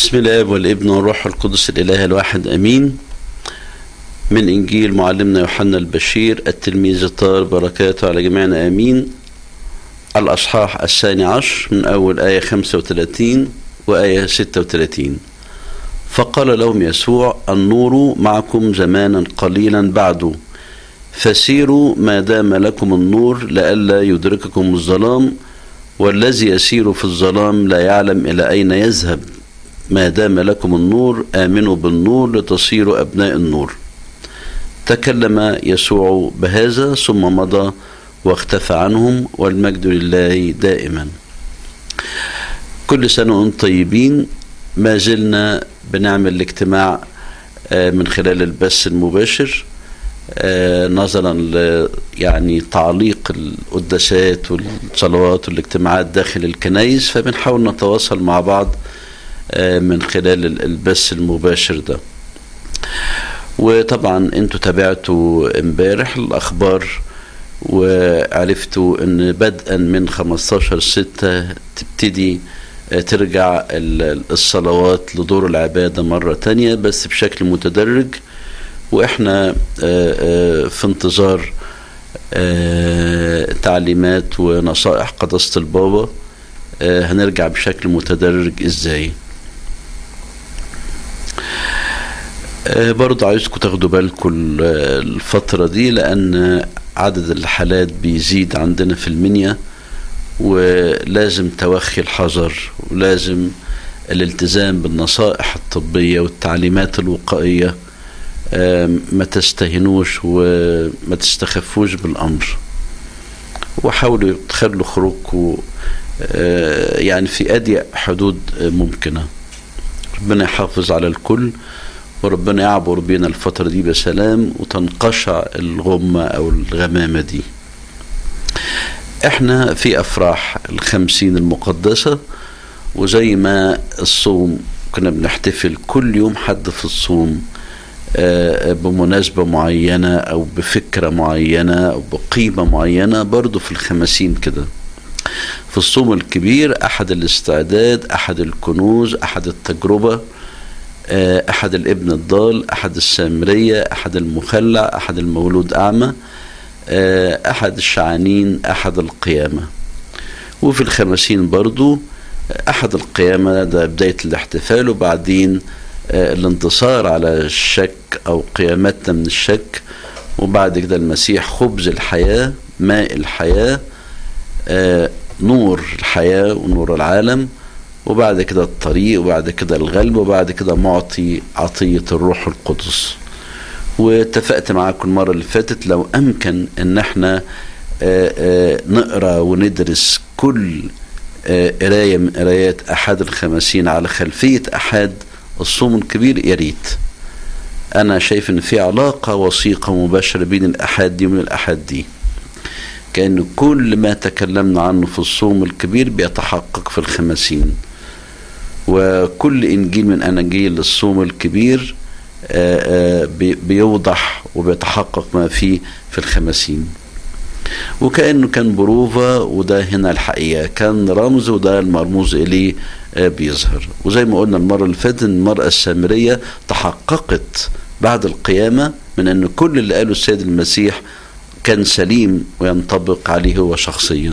بسم الله والابن والروح القدس الإله الواحد أمين. من إنجيل معلمنا يوحنا البشير التلميذ الطاهر بركاته على جميعنا آمين. الأصحاح 12 من أول آية 35 وآية 36. فقال لهم يسوع: النور معكم زمانا قليلا بعد، فسيروا ما دام لكم النور لئلا يدرككم الظلام، والذي يسير في الظلام لا يعلم إلى أين يذهب. ما دام لكم النور آمنوا بالنور لتصيروا أبناء النور. تكلم يسوع بهذا ثم مضى واختفى عنهم، والمجد لله دائما. كل سنة وانتم طيبين. ما زلنا بنعمل الاجتماع من خلال البث المباشر نظرا تعليق القداسات والصلوات والاجتماعات داخل الكنائس، فبنحاول نتواصل مع بعض من خلال البث المباشر ده. وطبعا انتوا تابعتوا امبارح الاخبار وعرفتوا ان بدءا من 15/6 تبتدي ترجع الصلوات لدور العبادة مرة تانية، بس بشكل متدرج، واحنا في انتظار تعليمات ونصائح قداسة البابا هنرجع بشكل متدرج ازاي. برضه عايزكم تاخدوا بالكم الفترة دي، لأن عدد الحالات بيزيد عندنا في المنيا، ولازم توخي الحذر، ولازم الالتزام بالنصائح الطبية والتعليمات الوقائية. ما تستهنوش وما تستخفوش بالأمر، وحاولوا تخلوا خروجكم في أضيق حدود ممكنة. ربنا يحافظ على الكل، وربنا يعبر بينا الفترة دي بسلام وتنقشع الغمة أو الغمامة دي. احنا في أفراح 50 المقدسة، وزي ما الصوم كنا بنحتفل كل يوم حد في الصوم بمناسبة معينة أو بفكرة معينة أو بقيمة معينة، برضو في 50 كده. في الصوم الكبير أحد الاستعداد، أحد الكنوز، أحد التجربة، أحد الابن الضال، أحد السامرية، أحد المخلع، أحد المولود أعمى، أحد الشعانين، أحد القيامة. وفي 50 برضو أحد القيامة، ده بداية الاحتفال، وبعدين الانتصار على الشك أو قيامتنا من الشك، وبعد كده المسيح خبز الحياة، ماء الحياة، نور الحياة ونور العالم، وبعد كده الطريق، وبعد كده الغلب، وبعد كده معطي عطية الروح القدس. واتفقت معاكم المرة اللي فاتت لو أمكن أن احنا نقرأ وندرس كل قراية من قرايات أحد 50 على خلفية أحد الصوم الكبير، يا ريت. أنا شايف أن في علاقة وثيقة مباشرة بين الأحد دي ومن الأحد دي، كأن كل ما تكلمنا عنه في الصوم الكبير بيتحقق في 50، وكل إنجيل من أناجيل الصوم الكبير بيوضح وبيتحقق ما فيه في 50. وكأنه كان بروفة، وده هنا الحقيقة كان رمز، وده المرموز إليه بيظهر. وزي ما قلنا المرة اللي فاتت، المرأة السامرية تحققت بعد القيامة من أن كل اللي قاله السيد المسيح كان سليم وينطبق عليه هو شخصيا.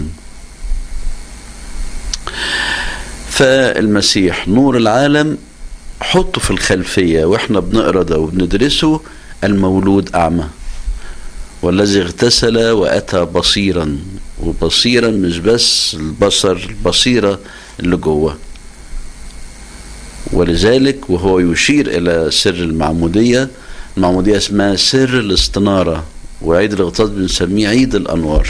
فالمسيح نور العالم حطه في الخلفية واحنا بنقرأ ده وبندرسه. المولود أعمى، والذي اغتسل وأتى بصيرا، وبصيرا مش بس البصر، البصيرة اللي جوه. ولذلك وهو يشير إلى سر المعمودية اسمها سر الاستنارة، وعيد الاغتاظ بنسميه عيد الأنوار.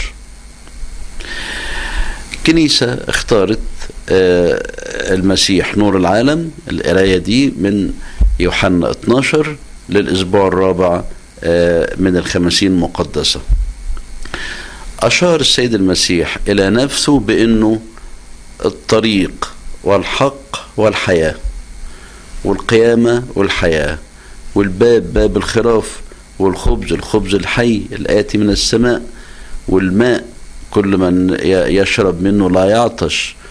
الكنيسة اختارت المسيح نور العالم، القراية دي من يوحنا 12 للأسبوع الرابع من 50 مقدسة. أشار السيد المسيح إلى نفسه بأنه الطريق والحق والحياة، والقيامة والحياة، والباب باب الخراف، والخبز الخبز الحي الآتي من السماء، والماء كل من يشرب منه لا يعطش،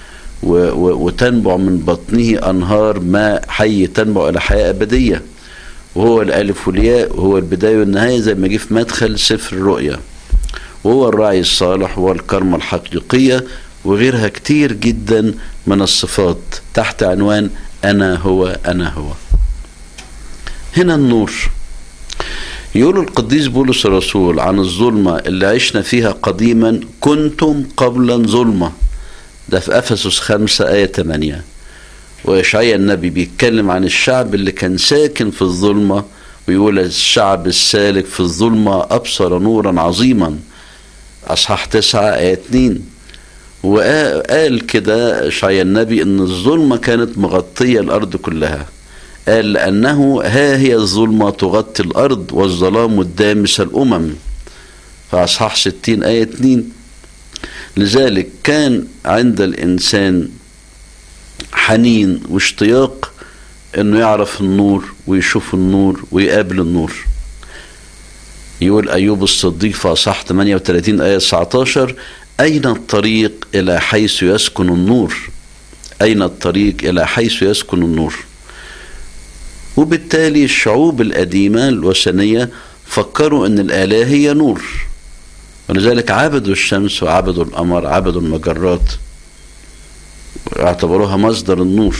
وتنبع من بطنه أنهار ماء حي تنبع إلى حياة أبدية، وهو الألف والياء، وهو البداية والنهاية زي ما جه في مدخل سفر الرؤيا، وهو الراعي الصالح، وهو الكرمة الحقيقية، وغيرها كتير جدا من الصفات تحت عنوان أنا هو أنا هو. هنا النور. يقول القديس بولس الرسول عن الظلمة اللي عشنا فيها قديما: كنتم قبلا ظلمة. ده في أفسس 5 آية 8. وإشعياء النبي بيتكلم عن الشعب اللي كان ساكن في الظلمة، ويقول: الشعب السالك في الظلمة أبصر نورا عظيما. أصحاح 9 آية 2. وقال كده إشعياء النبي إن الظلمة كانت مغطية الأرض كلها. قال: لأنه ها هي الظلمة تغطي الأرض والظلام الدامس الأمم. فأصحاح 60 آية 2. لذلك كان عند الإنسان حنين واشتياق إنه يعرف النور ويشوف النور ويقابل النور. يقول أيوب الصديق في أصحاح 38 آية 19: أين الطريق إلى حيث يسكن النور؟ أين الطريق إلى حيث يسكن النور؟ وبالتالي الشعوب القديمة الوثنية فكروا أن الآلهة هي نور، ولذلك عبدوا الشمس وعبدوا القمر، عبدوا المجرات، واعتبروها مصدر النور،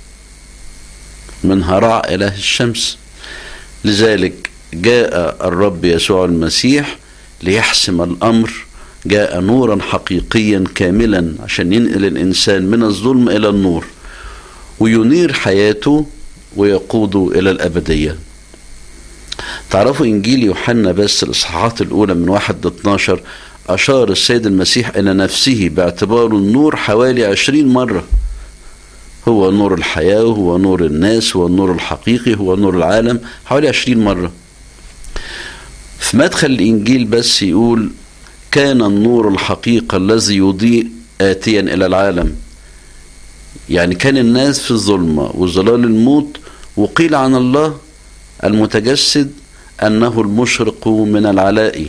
منها رع إله الشمس. لذلك جاء الرب يسوع المسيح ليحسم الأمر، جاء نورا حقيقيا كاملا عشان ينقل الإنسان من الظلم إلى النور، وينير حياته ويقوده إلى الأبدية. تعرفوا إنجيل يوحنا بس الإصحاحات الأولى من 1 ل 12 أشار السيد المسيح إلى نفسه باعتباره النور حوالي 20 مرة. هو نور الحياة، هو نور الناس، هو النور الحقيقي، هو نور العالم، حوالي 20 مرة. في مدخل الإنجيل بس يقول: كان النور الحقيقة الذي يضيء آتيا إلى العالم. يعني كان الناس في الظلمة وظلال الموت، وقيل عن الله المتجسد أنه المشرق من العلاء.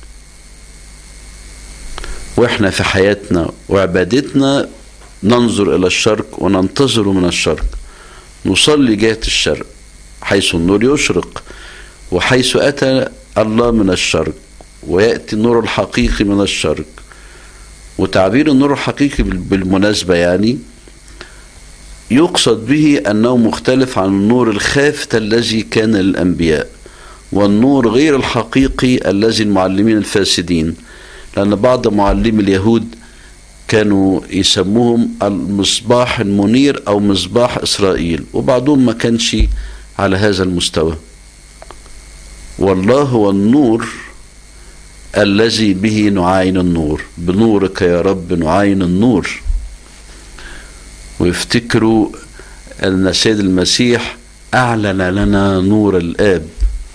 وإحنا في حياتنا وعبادتنا ننظر إلى الشرق وننتظر من الشرق، نصلي جهة الشرق حيث النور يشرق، وحيث أتى الله من الشرق ويأتي النور الحقيقي من الشرق. وتعبير النور الحقيقي بالمناسبة يعني يقصد به أنه مختلف عن النور الخافت الذي كان للأنبياء، والنور غير الحقيقي الذي المعلمين الفاسدين، لأن بعض معلمي اليهود كانوا يسموهم المصباح المنير أو مصباح إسرائيل، وبعضهم ما كانش على هذا المستوى. والله هو النور الذي به نعاين النور، بنورك يا رب نعاين النور. ويفتكروا أن السيد المسيح أعلن لنا نور الآب.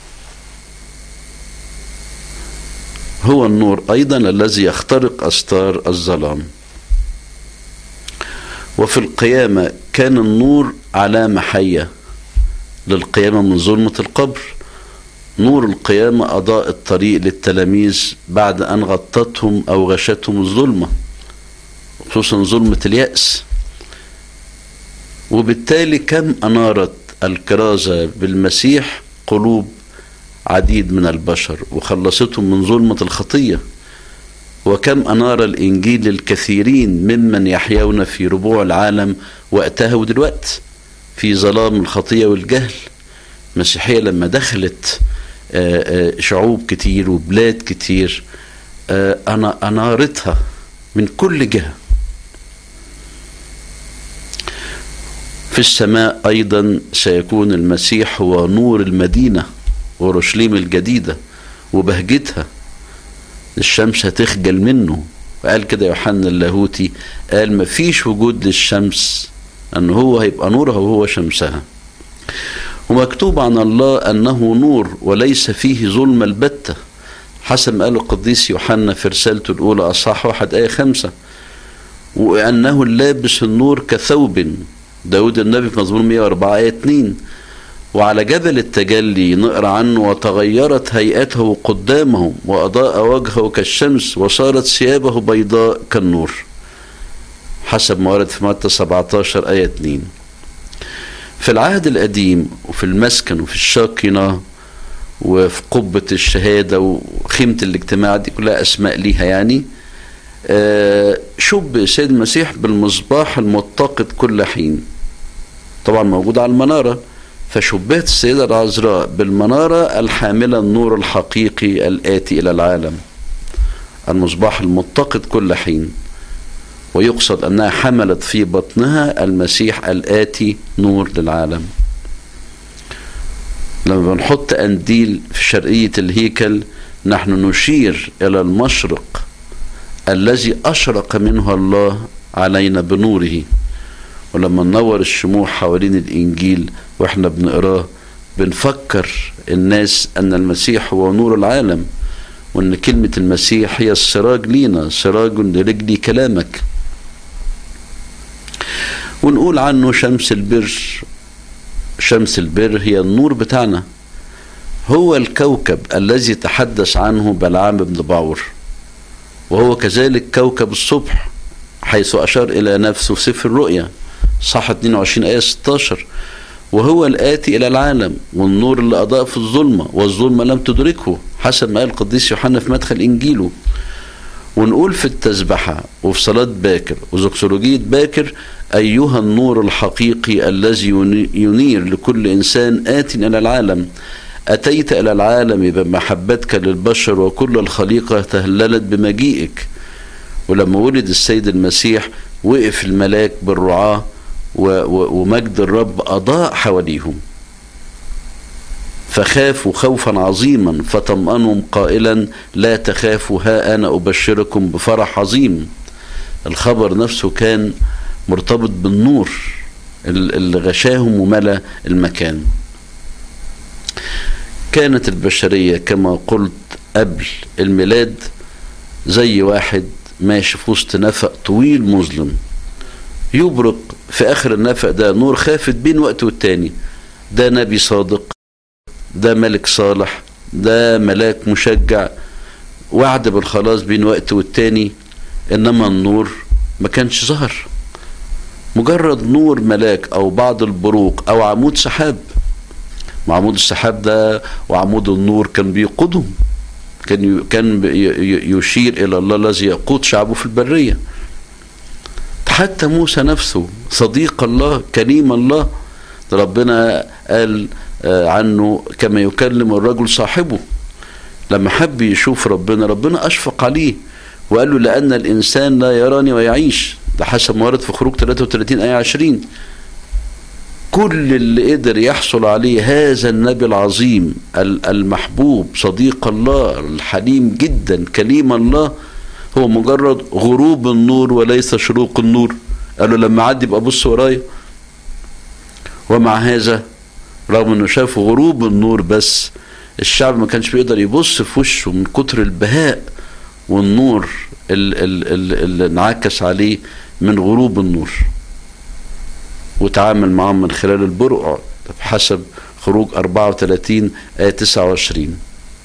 هو النور أيضا الذي يخترق أستار الظلام. وفي القيامة كان النور علامة حية للقيامة من ظلمة القبر. نور القيامة أضاء الطريق للتلاميذ بعد أن غطتهم أو غشتهم الظلمة، خصوصا ظلمة اليأس. وبالتالي كم أنارت الكرازة بالمسيح قلوب عديد من البشر وخلصتهم من ظلمة الخطية، وكم أنار الإنجيل الكثيرين ممن يحيون في ربوع العالم وقتها ودلوقت في ظلام الخطية والجهل. المسيحية لما دخلت شعوب كتير وبلاد كتير أنارتها من كل جهة. في السماء أيضا سيكون المسيح هو نور المدينة أورشليم الجديدة وبهجتها، الشمس هتخجل منه. وقال كده يوحنا اللاهوتي، قال ما فيش وجود للشمس، أنه هو هيبقى نورها وهو شمسها. ومكتوب عن الله أنه نور وليس فيه ظلم البتة، حسب ما قال القديس يوحنا في رسالته الأولى أصحاح 1 آية 5. وأنه اللابس النور كثوب، داود النبي في مزمور 104 آية 2. وعلى جبل التجلي نقرأ عنه: وتغيرت هيئته قدامهم وأضاء وجهه كالشمس وصارت ثيابه بيضاء كالنور. حسب ما ورد في متى 17 آية 2. في العهد القديم وفي المسكن وفي الشاقنة وفي قبة الشهادة وخيمة الاجتماع، دي كلها أسماء ليها يعني، شب السيد المسيح بالمصباح المتقد كل حين، طبعا موجود على المنارة، فشبهت السيدة العذراء بالمنارة الحاملة النور الحقيقي الآتي إلى العالم، المصباح المتقد كل حين، ويقصد أنها حملت في بطنها المسيح الآتي نور للعالم. لما بنحط قنديل في شرقية الهيكل نحن نشير إلى المشرق الذي أشرق منه الله علينا بنوره. ولما ننور الشموع حوالين الإنجيل وإحنا بنقراه بنفكر الناس أن المسيح هو نور العالم، وأن كلمة المسيح هي السراج لينا، سراج لرجلي كلامك. ونقول عنه شمس البر. شمس البر هي النور بتاعنا، هو الكوكب الذي تحدث عنه بلعام بن باعور، وهو كذلك كوكب الصبح حيث أشار إلى نفسه في سفر الرؤيا صح 22 آية 16، وهو الآتي إلى العالم والنور اللي أضاء في الظلمة والظلمة لم تدركه، حسب ما قال القديس يوحنا في مدخل إنجيله. ونقول في التسبحة وفي صلاة باكر وزوكسولوجية باكر: أيها النور الحقيقي الذي ينير لكل إنسان آت إلى العالم، أتيت إلى العالم بمحبتك للبشر وكل الخليقة تهللت بمجيئك. ولما ولد السيد المسيح وقف الملاك بالرعاة ومجد الرب أضاء حواليهم، فخافوا خوفا عظيما فطمأنهم قائلا: لا تخافوا، ها أنا أبشركم بفرح عظيم. الخبر نفسه كان مرتبط بالنور اللي غشاهم وملأ المكان. كانت البشرية كما قلت قبل الميلاد زي واحد ماشي في وسط نفق طويل مظلم، يبرق في آخر النفق ده نور خافت بين وقت والتاني، ده نبي صادق، ده ملك صالح، ده ملاك مشجع، وعد بالخلاص بين وقت والتاني. إنما النور ما كانش ظهر، مجرد نور ملاك أو بعض البروق أو عمود سحاب. وعمود السحاب ده وعمود النور كان بيقودهم، كان يشير إلى الله الذي يقود شعبه في البرية. حتى موسى نفسه صديق الله كليم الله، ربنا قال عنه كما يكلم الرجل صاحبه. لما حب يشوف ربنا أشفق عليه وقال له: لأن الإنسان لا يراني ويعيش، ده حسب ما ورد في خروج 33 آية 20. كل اللي قدر يحصل عليه هذا النبي العظيم المحبوب صديق الله الحليم جدا كليم الله هو مجرد غروب النور وليس شروق النور. قال له: لما عدي يبقى بص ورايا. ومع هذا رغم انه شاف غروب النور بس الشعب ما كانش بيقدر يبص في وشه من كتر البهاء والنور اللي انعكس عليه من غروب النور، وتعامل معهم من خلال البرقع بحسب خروج 34 آية 29.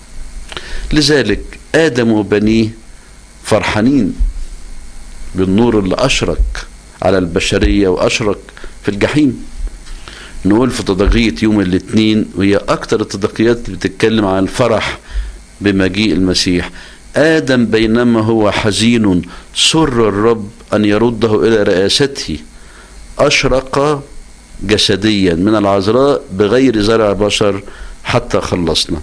لذلك آدم وبنيه فرحانين بالنور اللي أشرق على البشرية وأشرق في الجحيم. نقول في تضاقية يوم الاثنين، وهي أكتر التضاقيات اللي بتتكلم عن الفرح بمجيء المسيح: آدم بينما هو حزين سر الرب أن يرده إلى رئاسته، أشرق جسديا من العذراء بغير زرع بشر حتى خلصنا.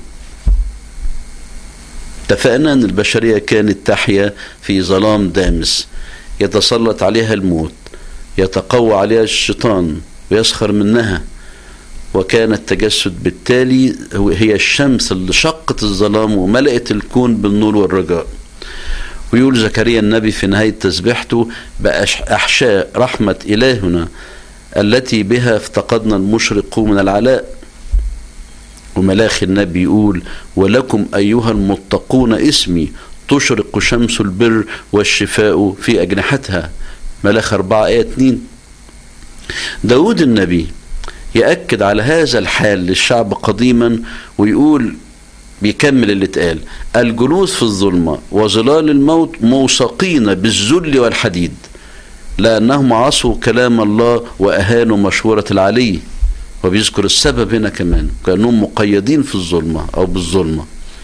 اتفقنا أن البشرية كانت تحيا في ظلام دامس يتسلط عليها الموت، يتقوى عليها الشيطان ويسخر منها، وكان التجسد بالتالي هي الشمس اللي شقت الظلام وملأت الكون بالنور والرجاء. ويقول زكريا النبي في نهاية تسبيحته: بأحشاء رحمة إلهنا التي بها افتقدنا المشرق من العلاء. وملاخي النبي يقول: ولكم أيها المتقون اسمي تشرق شمس البر والشفاء في أجنحتها. ملاخي 4 آية 2. داود النبي يأكد على هذا الحال للشعب قديما ويقول، بيكمل اللي اتقال: الجلوس في الظلمة وظلال الموت موثقين بالذل والحديد. لأنهم عصوا كلام الله وأهانوا مشورة العلي. وبيذكر السبب هنا كمان، كأنهم مقيدين في الظلمة أو بالظلمة.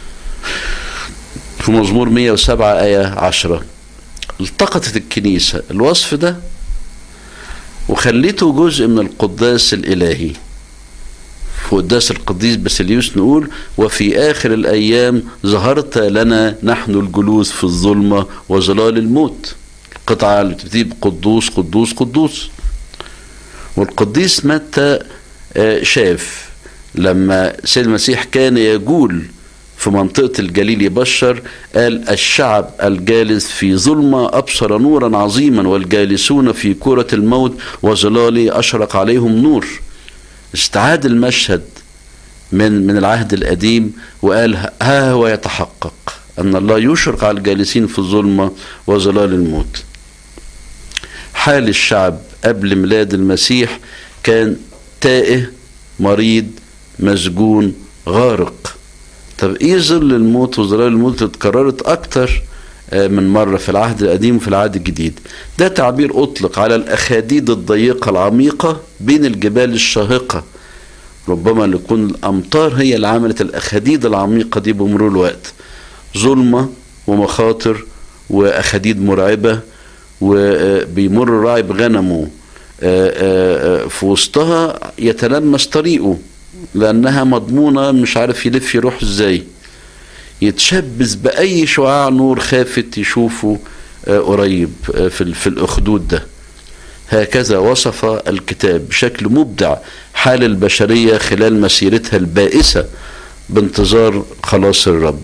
في مزمور 107 آية 10 التقطت الكنيسة الوصف ده وخليته جزء من القداس الإلهي. في قداس القديس باسيليوس نقول: وفي آخر الأيام ظهرت لنا نحن الجلوس في الظلمة وظلال الموت. القطعة اللي بتبتدي بقدوس قدوس قدوس. والقديس متى شاف لما سيد المسيح كان يجول في منطقة الجليل يبشر، قال: الشعب الجالس في ظلمة أبصر نورا عظيما، والجالسون في كرة الموت وظلال أشرق عليهم نور. استعاد المشهد من العهد القديم وقال: ها هو يتحقق أن الله يشرق على الجالسين في الظلمة وظلال الموت. حال الشعب قبل ميلاد المسيح كان تائه، مريض، مسجون، غارق. طب ايه ظل الموت وظلال الموت اللي اتكررت اكتر من مرة في العهد القديم وفي العهد الجديد؟ ده تعبير اطلق على الاخاديد الضيقة العميقة بين الجبال الشاهقة. ربما يكون الامطار هي اللي عملت الاخاديد العميقة دي بمرور الوقت. ظلمة ومخاطر واخاديد مرعبة، وبيمر الراعي بغنمه في وسطها يتلمس طريقه لأنها مضمونة، مش عارف يلف يروح ازاي، يتشبث بأي شعاع نور خافت يشوفه قريب في الأخدود ده. هكذا وصف الكتاب بشكل مبدع حال البشرية خلال مسيرتها البائسة بانتظار خلاص الرب.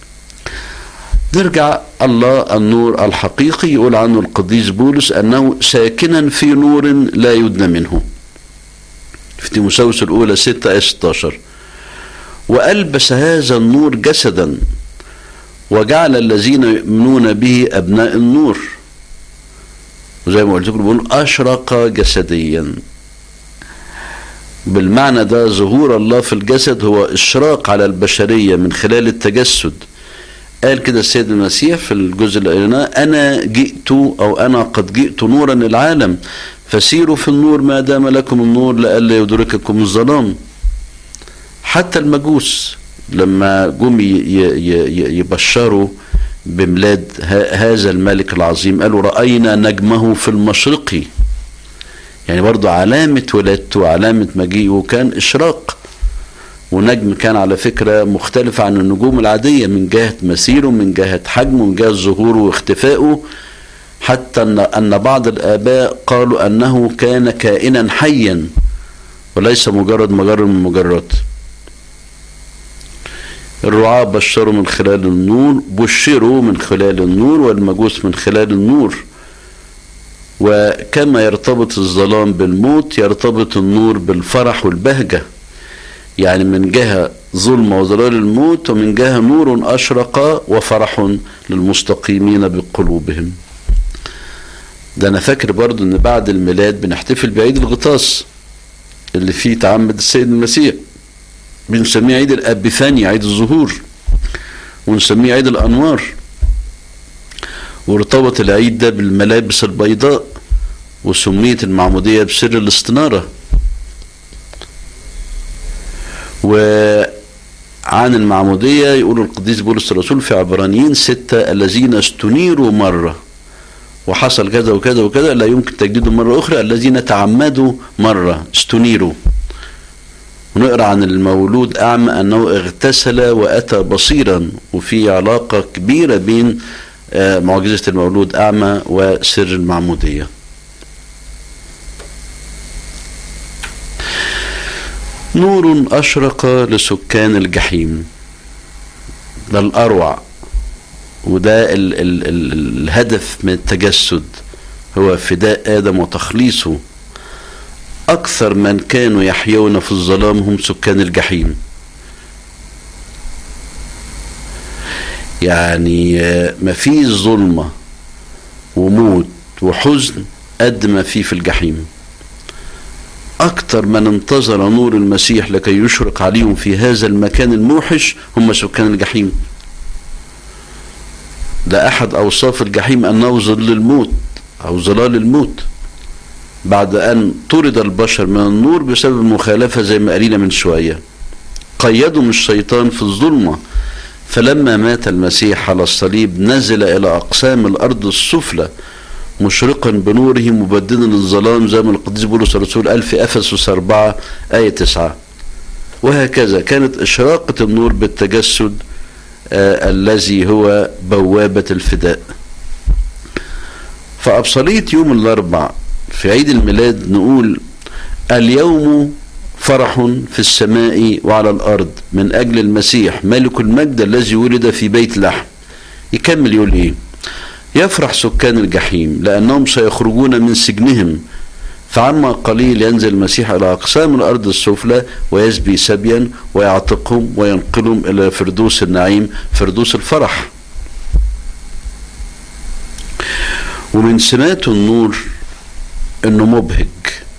نرجع الله النور الحقيقي، يقول عنه القديس بولس أنه ساكنا في نور لا يدنى منه في تيموثاوس الأولى 6 آية 16. وألبس هذا النور جسدا وجعل الذين يؤمنون به أبناء النور. وزي ما قلت لكم بيقول أشرق جسديا. بالمعنى ده ظهور الله في الجسد هو إشراق على البشرية من خلال التجسد. قال كده السيد المسيح في الجزء اللي قلناه: أنا جئت أو أنا قد جئت نورا للعالم فسيروا في النور ما دام لكم النور لئلا يدرككم الظلام. حتى المجوس لما جم يبشروا بميلاد هذا الملك العظيم قالوا: رأينا نجمه في المشرق. يعني برضو علامة ولادته وعلامة مجيئه كان إشراق. ونجم كان على فكرة مختلف عن النجوم العادية من جهة مسيره، من جهة حجمه، من جهة ظهوره واختفائه، حتى أن بعض الآباء قالوا أنه كان كائنا حيا وليس مجرد مجرد من المجرات. الرعاة بشروا من خلال النور، بشروا من خلال النور، والمجوس من خلال النور. وكما يرتبط الظلام بالموت يرتبط النور بالفرح والبهجة. يعني من جهة ظلم وظلال الموت، ومن جهة نور أشرق وفرح للمستقيمين بقلوبهم. ده أنا فاكر برضو أن بعد الميلاد بنحتفل بعيد الغطاس اللي فيه تعمد السيد المسيح، بنسميه عيد الأبيفانيا، عيد الظهور، ونسميه عيد الأنوار. وارتبط العيد ده بالملابس البيضاء، وسميت المعمودية بسر الاستنارة. وعن المعمودية يقول القديس بولس الرسول في عبرانيين 6: الذين استنيروا مرة وحصل كذا وكذا وكذا لا يمكن تجديده مرة أخرى، الذين تعمدوا مرة استنيروا. ونقرأ عن المولود أعمى أنه اغتسل وأتى بصيرا. وفي علاقة كبيرة بين معجزة المولود أعمى وسر المعمودية. نور أشرق لسكان الجحيم. ده الأروع، وده الهدف من التجسد، هو فداء آدم وتخليصه. أكثر من كانوا يحيون في الظلام هم سكان الجحيم. يعني ما فيه ظلمة وموت وحزن قد ما فيه في الجحيم. أكثر من انتظر نور المسيح لكي يشرق عليهم في هذا المكان الموحش هم سكان الجحيم. ده أحد أوصاف الجحيم أنه ظل الموت، أو ظلال الموت، بعد أن طرد البشر من النور بسبب المخالفة زي ما قالينا من شوية. قيدهم الشيطان في الظلمة، فلما مات المسيح على الصليب نزل إلى أقسام الأرض السفلى مشرقا بنوره مبددا الظلام، زي ما القديس بولس الرسول قال في أفسس 4 آية 9. وهكذا كانت إشراقة النور بالتجسد الذي هو بوابة الفداء. فأبصرية يوم الأربع في عيد الميلاد نقول: اليوم فرح في السماء وعلى الأرض من أجل المسيح ملك المجد الذي ولد في بيت لحم. يكمل يقول إيه؟ يفرح سكان الجحيم لأنهم سيخرجون من سجنهم، فعما قليل ينزل المسيح إلى أقسام الأرض السفلى ويسبي سبيا ويعتقهم وينقلهم إلى فردوس النعيم، فردوس الفرح. ومن سمات النور إنه مبهج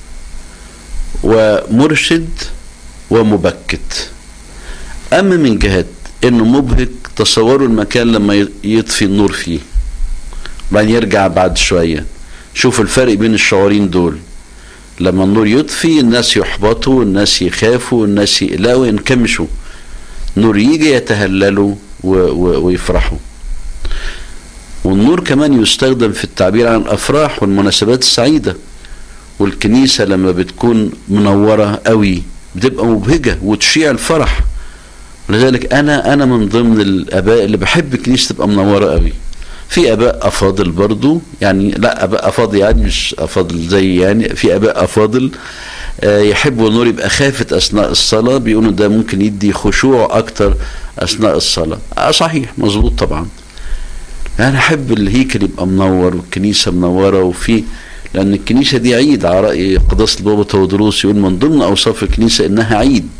ومرشد ومبكت. أما من جهة إنه مبهج، تصوروا المكان لما يطفي النور فيه بعدين يرجع بعد شوية، شوفوا الفرق بين الشعورين دول. لما النور يطفي الناس يحبطوا، الناس يخافوا، الناس يقلقوا، ينكمشوا. نور يجي يتهللوا ويفرحوا. والنور كمان يستخدم في التعبير عن الأفراح والمناسبات السعيدة. والكنيسة لما بتكون منورة قوي بتبقى مبهجة وتشيع الفرح. ولذلك أنا من ضمن الآباء اللي بحب الكنيسة تبقى منورة قوي. في آباء أفاضل برضو، يعني لا آباء أفاضل يعني مش أفاضل زي، يعني في آباء أفاضل يحبوا النور يبقى خافت أثناء الصلاة، بيقولوا ده ممكن يدي خشوع أكتر أثناء الصلاة. صحيح، مظبوط طبعا. أنا أحب الهيكل يبقى منور والكنيسة منورة، وفي لأن الكنيسة دي عيد على رأي قداسة البابا تودروس، يقول من ضمن أوصاف الكنيسة إنها عيد،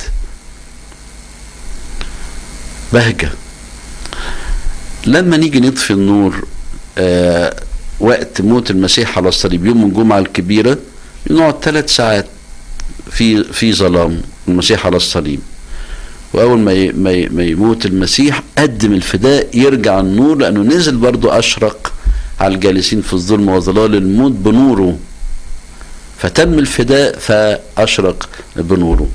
بهجة. لما نيجي نطفي النور وقت موت المسيح على الصليب يوم الجمعة الكبيرة، نقعد 3 ساعات في ظلام المسيح على الصليب. وأول ما يموت المسيح قدم الفداء، يرجع النور، لأنه نزل برضو أشرق على الجالسين في الظلم وظلال الموت بنوره، فتم الفداء فأشرق بنوره.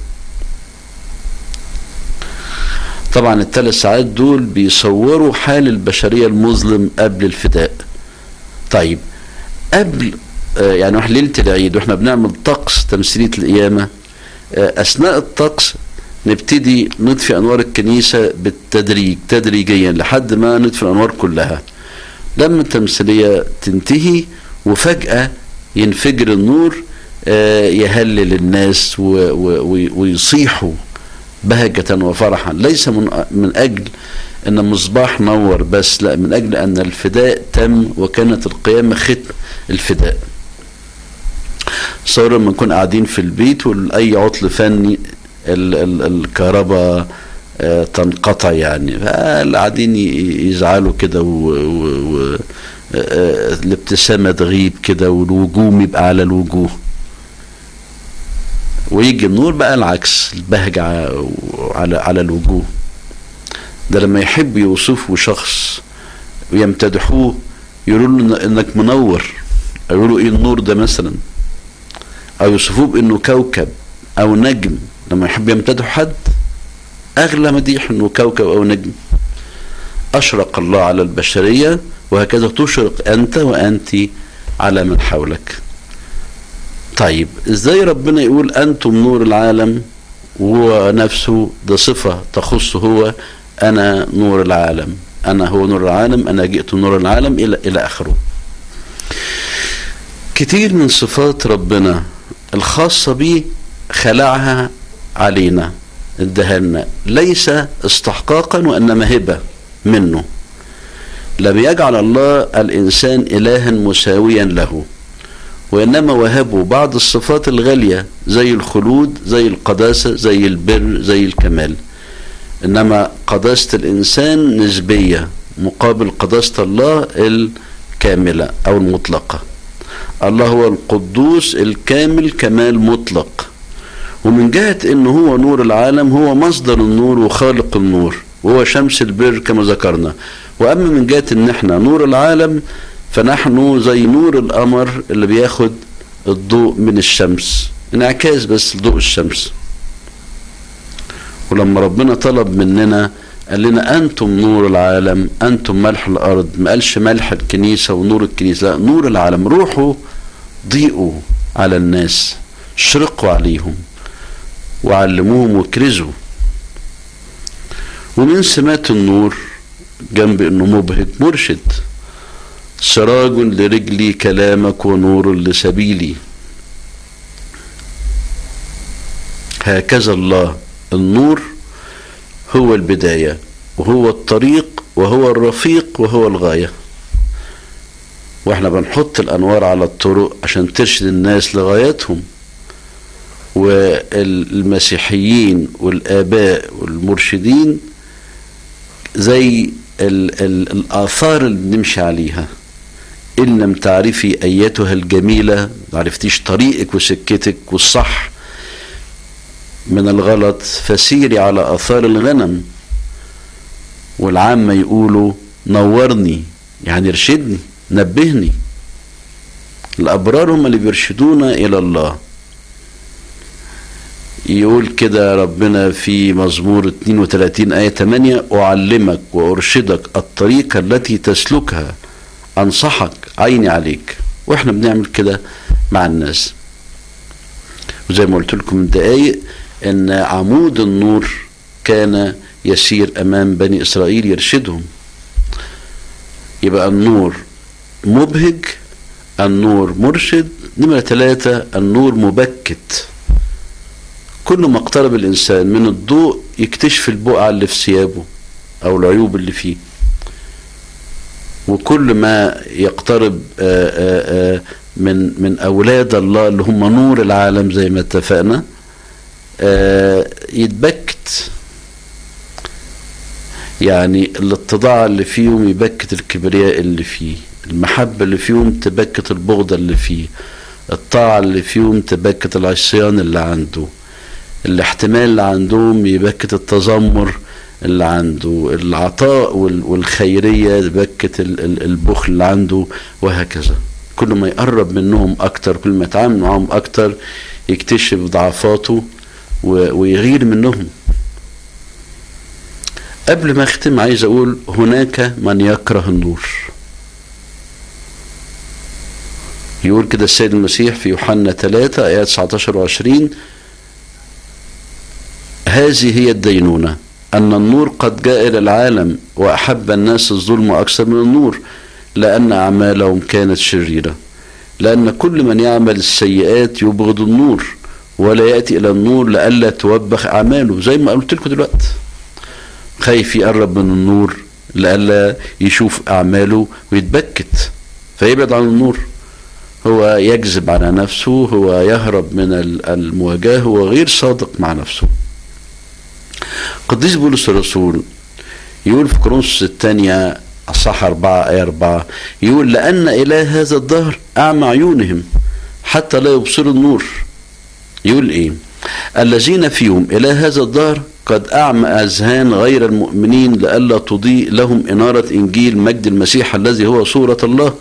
طبعا ال3 ساعات دول بيصوروا حال البشرية المظلم قبل الفداء. طيب قبل يعني واحنا ليلة العيد واحنا بنعمل طقس تمثيلية القيامة، أثناء الطقس نبتدي نطفي أنوار الكنيسة بالتدريج تدريجيا لحد ما نطفي الأنوار كلها. لما التمثيلية تنتهي وفجأة ينفجر النور، يهلل الناس ويصيحوا بهجة وفرحا، ليس من أجل أن مصباح نور بس، لا، من أجل أن الفداء تم وكانت القيامة ختم الفداء. صار لما نكون قاعدين في البيت ولأي عطل فني الكهرباء تنقطع، يعني فالقاعدين يزعلوا كده والابتسامة تغيب كده والوجوه يبقى على الوجوه، ويجي النور بقى العكس، البهجة على الوجوه. ده لما يحب يوصفوا شخص ويمتدحوه يقولوا له انك منور، يقولوا ايه النور ده مثلا، او يوصفوه بانه كوكب او نجم. لما يحب يمتدحوا حد اغلى مديح انه كوكب او نجم. اشرق الله على البشرية، وهكذا تشرق انت وانت على من حولك. طيب ازاي ربنا يقول انتم نور العالم وهو نفسه ده صفة تخصه هو؟ انا نور العالم، انا هو نور العالم، انا جئت نور العالم الى اخره. كتير من صفات ربنا الخاصة به خلعها علينا، اداها لنا ليس استحقاقا وانما هبة منه. لم يجعل الله الانسان الها مساويا له، وإنما وهبوا بعض الصفات الغالية زي الخلود، زي القداسة، زي البر، زي الكمال. إنما قداسة الإنسان نسبية مقابل قداسة الله الكاملة أو المطلقة. الله هو القدوس الكامل كمال مطلق. ومن جهة إنه هو نور العالم، هو مصدر النور وخالق النور، وهو شمس البر كما ذكرنا. وأما من جهة إن إحنا نور العالم، فنحن زي نور القمر اللي بياخد الضوء من الشمس، انعكاس بس لضوء الشمس. ولما ربنا طلب مننا قال لنا أنتم نور العالم، أنتم ملح الأرض، ما قالش ملح الكنيسة ونور الكنيسة، لا، نور العالم. روحوا ضيئوا على الناس، اشرقوا عليهم وعلموهم وكرزوا. ومن سمات النور جنب انه مبهج مرشد، سراج لرجلي كلامك ونور لسبيلي. هكذا الله، النور هو البداية وهو الطريق وهو الرفيق وهو الغاية. واحنا بنحط الانوار على الطرق عشان ترشد الناس لغايتهم. والمسيحيين والآباء والمرشدين زي الآثار اللي بنمشي عليها. إن لم تعرفي أيتها الجميلة، معرفتيش طريقك وسكتك والصح من الغلط، فسيري على آثار الغنم. والعامة يقولوا نورني، يعني ارشدني، نبهني. الأبرار هم اللي بيرشدونا إلى الله. يقول كده ربنا في مزمور 32 آية 8: أعلمك وأرشدك الطريق التي تسلكها، أنصحك عيني عليك. وإحنا بنعمل كده مع الناس. وزي ما قلت لكم من دقايق إن عمود النور كان يسير أمام بني إسرائيل يرشدهم. يبقى النور مبهج، النور مرشد. نمرة 3: النور مبكت. كل ما اقترب الإنسان من الضوء يكتشف البقعة اللي في ثيابه أو العيوب اللي فيه. وكل ما يقترب من أولاد الله اللي هم نور العالم زي ما اتفقنا يتبكت. يعني الاتضاع اللي فيهم يبكت الكبرياء اللي فيه، المحبة اللي فيهم تبكت البغضة اللي فيه، الطاعة اللي فيهم تبكت العصيان اللي عنده، الاحتمال اللي عندهم يبكت التذمر اللي عنده، العطاء والخيرية يبكت البخل اللي عنده، وهكذا. كل ما يقرب منهم أكتر، كل ما يتعامل معهم أكتر، يكتشف ضعفاته ويغير منهم. قبل ما أختم عايز أقول هناك من يكره النور. يقول كده السيد المسيح في يوحنا 3 آيات 19 و20: هذه هي الدينونة، أن النور قد جاء إلى العالم وأحب الناس الظلم أكثر من النور، لأن أعمالهم كانت شريرة. لأن كل من يعمل السيئات يبغض النور ولا يأتي إلى النور لئلا توبخ أعماله. زي ما قلت لكم دلوقتي، خايف يقرب من النور لئلا يشوف أعماله ويتبكت فيبعد عن النور. هو يكذب على نفسه، هو يهرب من المواجهة، هو غير صادق مع نفسه. قديس بولس الرسول يقول في كورنثوس الثانية أصحاح 4 آية 4: يقول لأن إله هذا الدهر أعمى عيونهم حتى لا يبصروا النور. يقول إيه؟ الذين فيهم إله هذا الدهر قد أعمى أذهان غير المؤمنين لئلا تضيء لهم إنارة إنجيل مجد المسيح الذي هو صورة الله.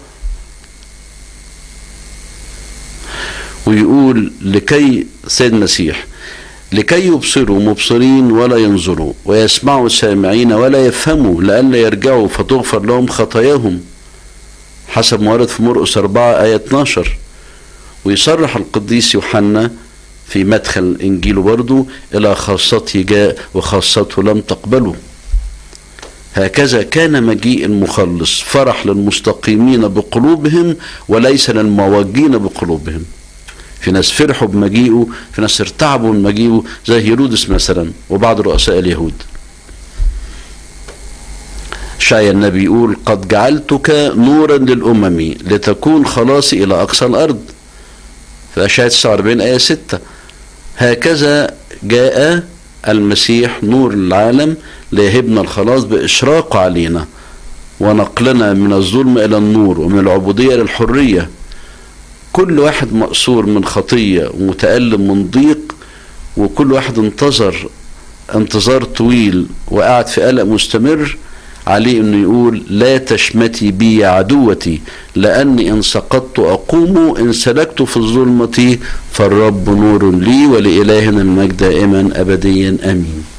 ويقول لكي سيد المسيح لكي يبصروا مبصرين ولا ينظروا، ويسمعوا سامعين ولا يفهموا، لئلا يرجعوا فتغفر لهم خطاياهم، حسب ما ورد في مرقس 4 آية 12. ويصرح القديس يوحنا في مدخل إنجيله برضو: إلى خاصته جاء وخاصته لم تقبله. هكذا كان مجيء المخلص فرح للمستقيمين بقلوبهم وليس للمواجين بقلوبهم. في ناس فرحوا بمجيئه، في ناس ارتعبوا من مجيئه زي هيرودس مثلا وبعض رؤساء اليهود. شعيا النبي يقول: قد جعلتك نورا للأمم لتكون خلاصي إلى أقصى الأرض، في أشعياء 49 آية 6. هكذا جاء المسيح نور العالم ليهبنا الخلاص بإشراقه علينا ونقلنا من الظلم إلى النور ومن العبودية للحرية. كل واحد مأسور من خطية ومتألم من ضيق، وكل واحد انتظار طويل وقعد في قلق مستمر عليه انه يقول لا تشمتي بي يا عدوتي، لاني ان سقطت اقوم، ان سلكت في الظلمة فالرب نور لي، ولإلهنا المجد دائما ابديا امين.